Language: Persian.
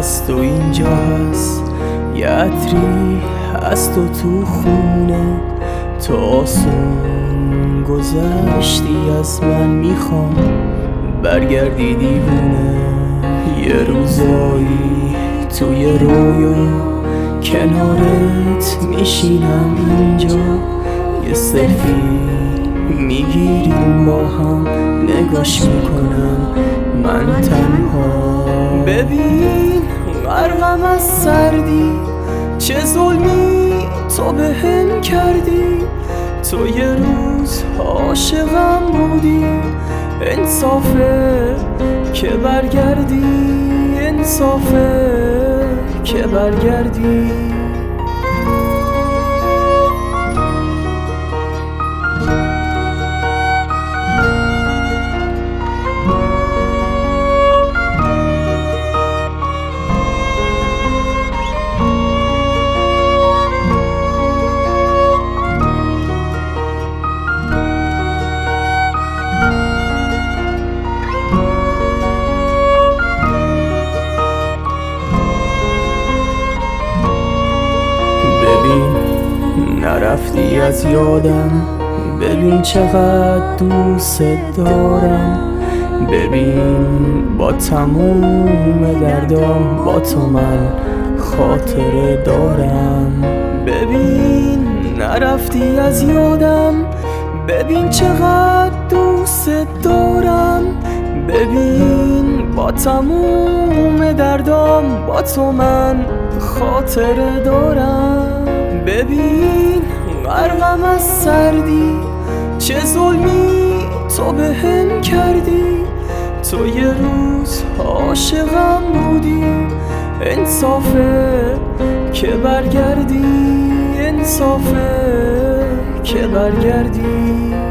از تو اینجا هست، یه عطری از تو خونه. تو آسون گذشتی از من، میخوام برگردی دیوونه. یه روزایی توی رویا کنارت میشینم اینجا، یه سلفی میگیریم با هم، نگاش میکنم من تنها. ببین غرقم از سردی، چه ظلمی تو بهم کردی. تو یه روز عاشقم بودی، انصافه که برگردی، انصافه که برگردی. نرفتی از یادم، ببین چقدر دوست دارم. ببین با تموم دردام، با تو من خاطره دارم. ببین نرفتی از یادم، ببین چقدر دوست دارم. ببین با تموم دردام، با تو من خاطره دارم. ببین غرقم از سردی، چه ظلمی تو بهم کردی. تو یه روز عاشقم بودی، انصافه که برگردی، انصافه که برگردی.